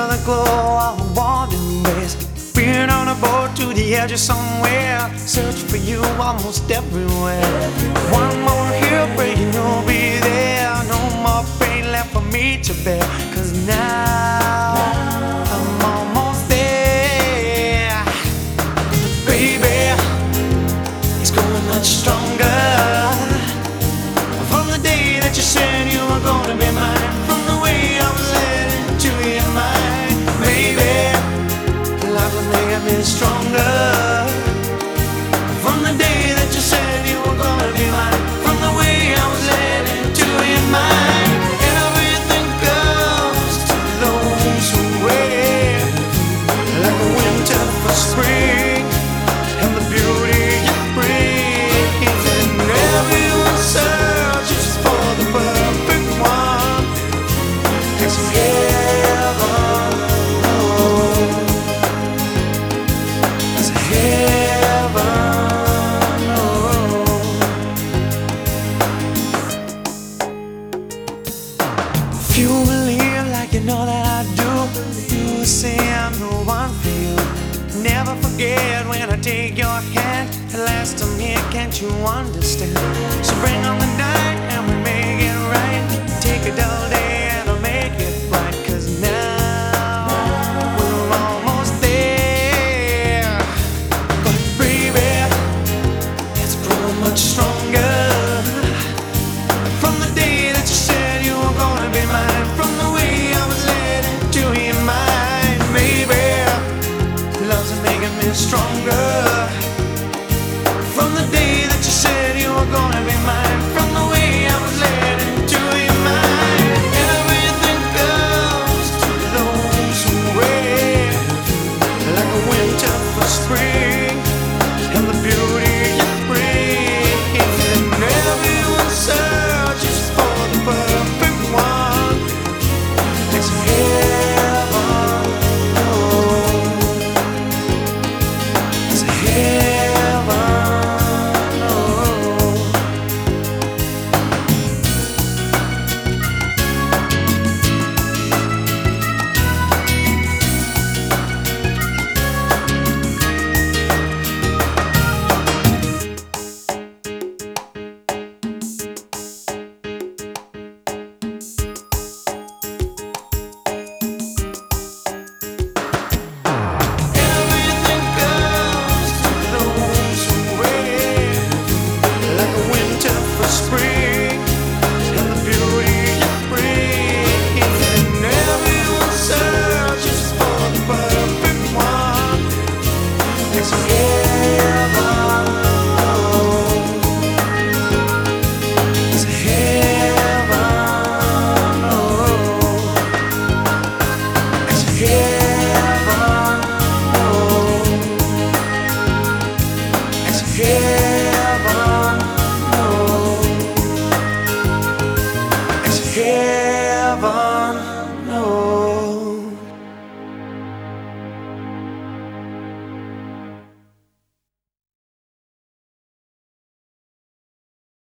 feel the glow of a warm embrace. Being on a boat to the edge of somewhere, search for you almost everywhere. One more heartbreak and you'll be there. No more pain left for me to bear, 'cause now I'm almost there. Baby, it's growing much stronger. From the day that you said you were gonna be mine, from the way I was led into your mind, baby, love will make me stronger. From the day that you said you were gonna be mine, from the way I was led into your mind, everything comes to those who wait, like a winter for spring, and the beauty it brings, and everyone searches for the perfect one. It's heaven, oh, it's heaven, oh. If you believe like you know that I do, you say I'm the one for you. Never forget when I take your hand. At last I'm here, can't you understand? So bring on the night and we'll make it right. Take a dull day and I'll make it bright, 'cause now we're almost there. But baby, it's growing much stronger. From the day that you said you were gonna be mine, from the way I was led into your mind, baby, love's making me strong.